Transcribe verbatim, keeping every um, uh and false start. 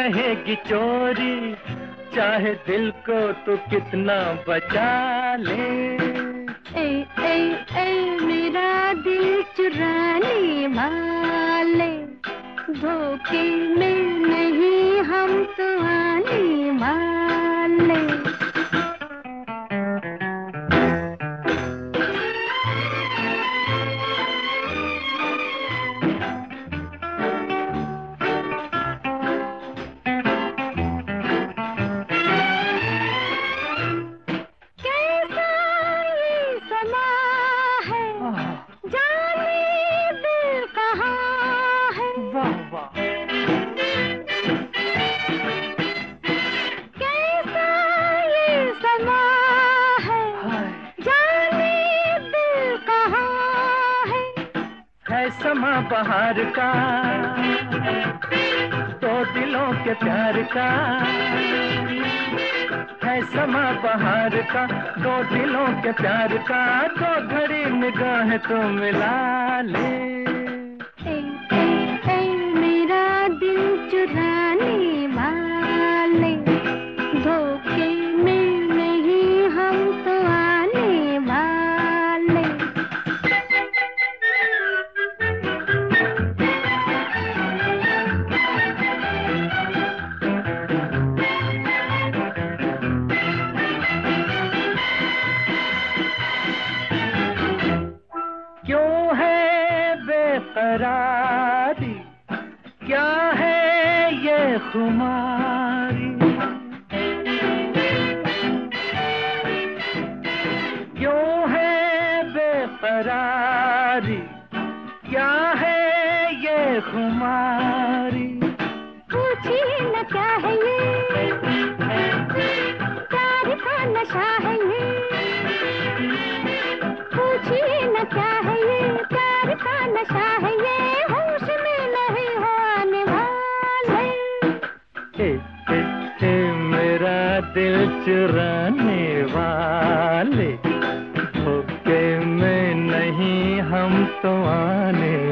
रहेगी चोरी, चाहे दिल को तू कितना बचा ले। ए ए ए मेरा दिल चुराने वाले, धोखे में नहीं हम तो आने वाले। समा बहार का, दो दिलों के प्यार का, है समा बहार का, दो दिलों के प्यार का, तो घड़ी निगाह तो मिला ले। ए, ए, ए, मेरा दिल चुराने वाले, धोखे में नहीं हम तो आने वाले। क्यों है बेकरारी, क्या है ये खुमारी, क्यों है बेकरारी, क्या है ये खुमारी। पूछिए न क्या है ये, प्यार का नशा है ये। पूछिए न क्या है ये, प्यार का नशा है ये, होश में नहीं हो आने वाले। ए, ए, ए, मेरा दिल चुराने वाले, धोखे में नहीं हम तो आने